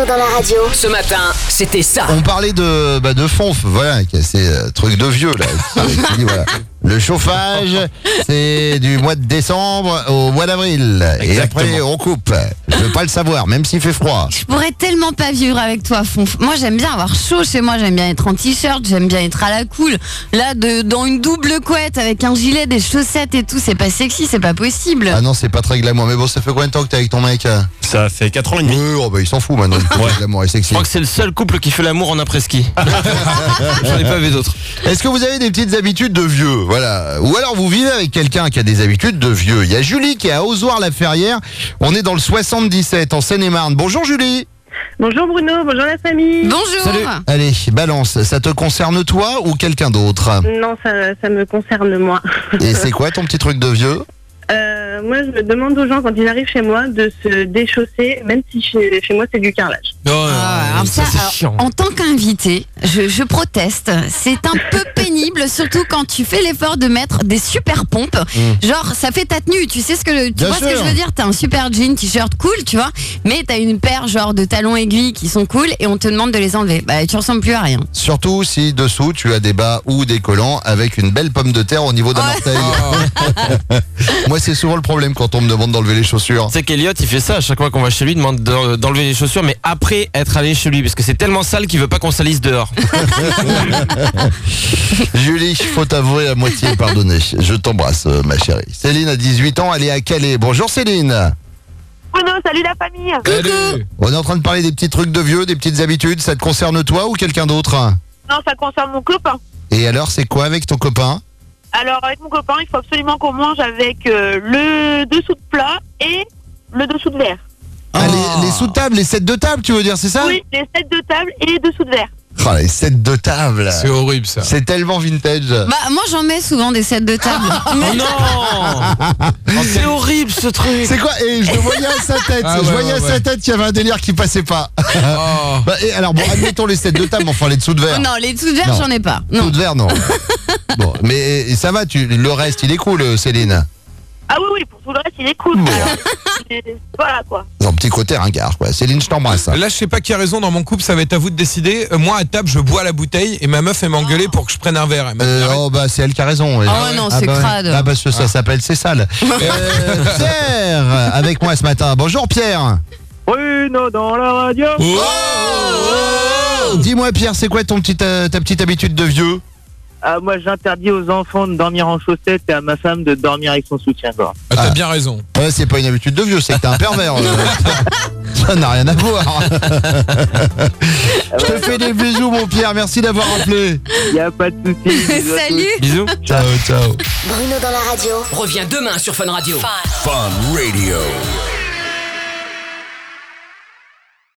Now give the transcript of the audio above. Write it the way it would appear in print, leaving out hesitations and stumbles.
Bruno dans la radio. Ce matin, c'était ça. On parlait de fonf, voilà, ces trucs de vieux là. Qui dit, voilà. Le chauffage, c'est du mois de décembre au mois d'avril. Et après, on coupe. Je veux pas le savoir, même s'il fait froid. Je pourrais tellement pas vivre avec toi, Fonf. Moi, j'aime bien avoir chaud chez moi. J'aime bien être en t-shirt. J'aime bien être à la cool. Là, dans une double couette avec un gilet, des chaussettes et tout, c'est pas sexy, c'est pas possible. Ah non, c'est pas très glamour. Mais bon, ça fait combien de temps que t'es avec ton mec? Ça fait 4 ans et demi. Oui, oh bah il s'en fout maintenant. Glamour et sexy. Je crois que c'est le seul couple qui fait l'amour en après-ski. J'en ai pas vu d'autres. Est-ce que vous avez des petites habitudes de vieux? Voilà. Ou alors vous vivez avec quelqu'un qui a des habitudes de vieux. Il y a Julie qui est à Ozoir-la-Ferrière. On est dans le 77 en Seine-et-Marne. Bonjour Julie. Bonjour Bruno, bonjour la famille. Bonjour. Salut. Allez, balance. Ça te concerne toi ou quelqu'un d'autre? Non, ça me concerne moi. Et c'est quoi ton petit truc de vieux? Moi, je me demande aux gens quand ils arrivent chez moi de se déchausser, même si chez moi c'est du carrelage. Alors ça c'est alors, chiant. en tant qu'invité, je proteste. C'est un peu pénible, surtout quand tu fais l'effort de mettre des super pompes. Genre, ça fait ta tenue. Tu sais tu Bien vois ce que sûr. je veux dire? T'as un super jean, t-shirt cool, tu vois, mais t'as une paire genre de talons aiguilles qui sont cool et on te demande de les enlever. Bah, tu ressembles plus à rien. Surtout si dessous tu as des bas ou des collants avec une belle pomme de terre au niveau d'un orteil. Moi, c'est souvent le problème quand on me demande d'enlever les chaussures. Tu sais qu'Eliott il fait ça à chaque fois qu'on va chez lui, il demande d'enlever les chaussures, mais après être allé chez lui, parce que c'est tellement sale qu'il veut pas qu'on salisse dehors. Julie, faut t'avouer à moitié pardonner. Je t'embrasse, ma chérie. Céline a 18 ans, elle est à Calais. Bonjour Céline. Bruno, salut la famille. On est en train de parler des petits trucs de vieux, des petites habitudes. Ça te concerne toi ou quelqu'un d'autre? Non, ça concerne mon copain. Et alors, c'est quoi avec ton copain? Alors, avec mon copain, il faut absolument qu'on mange avec le dessous de plat et le dessous de verre. Ah, les sous-tables, les sets de table, tu veux dire, c'est ça? Oui, les sets de table et les dessous de verre. Oh, les sets de table. C'est horrible ça. C'est tellement vintage. Bah, moi, j'en mets souvent des sets de table. Oh non. C'est horrible ce truc. C'est quoi? Et je le voyais à sa tête. Ah, je ouais, voyais à sa tête qu'il y avait un délire qui passait pas. Oh. Bah, et alors, bon, admettons les sets de table, enfin les dessous de verre. Non, les dessous de verre, Non. j'en ai pas. Dessous Non. de verre, non. Bon, mais ça va, le reste, il est cool, Céline. Ah oui, pour tout le reste, il est cool. Alors, voilà quoi. Un petit côté ringard, quoi. Céline, je t'embrasse. Là, je sais pas qui a raison dans mon couple, ça va être à vous de décider. Moi, à table, je bois la bouteille et ma meuf, elle m'a engueulé pour que je prenne un verre. Elle m'a dit, arrête. Oh, bah, c'est elle qui a raison. Ah ouais, non, c'est crade. Ah, parce que ça s'appelle C'est sale. Pierre, avec moi ce matin. Bonjour, Pierre. Bruno dans la radio. Dis-moi, Pierre, c'est quoi ta petite habitude de vieux? Moi, j'interdis aux enfants de dormir en chaussettes et à ma femme de dormir avec son soutien-gorge. Ah, t'as bien raison. Ouais, c'est pas une habitude de vieux, c'est que t'es un pervers. Ça n'a rien à voir. Je te fais des bisous, mon Pierre. Merci d'avoir appelé. Il n'y a pas de souci. Bisous à tous. Salut. Bisous. Ciao, ciao. Bruno dans la radio. Reviens demain sur Fun Radio. Fun Radio.